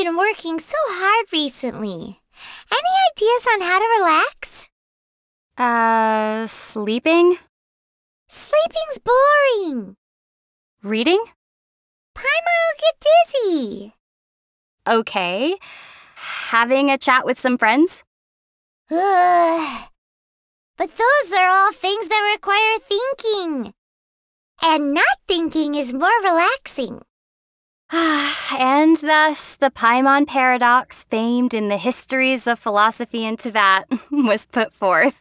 been working so hard recently. Any ideas on how to relax? Sleeping? Sleeping's boring. Reading? Paimon will get dizzy. Okay. Having a chat with some friends? Ugh. But those are all things that require thinking. And not thinking is more relaxing. And thus, the Paimon paradox, famed in the histories of philosophy in Tibet, was put forth.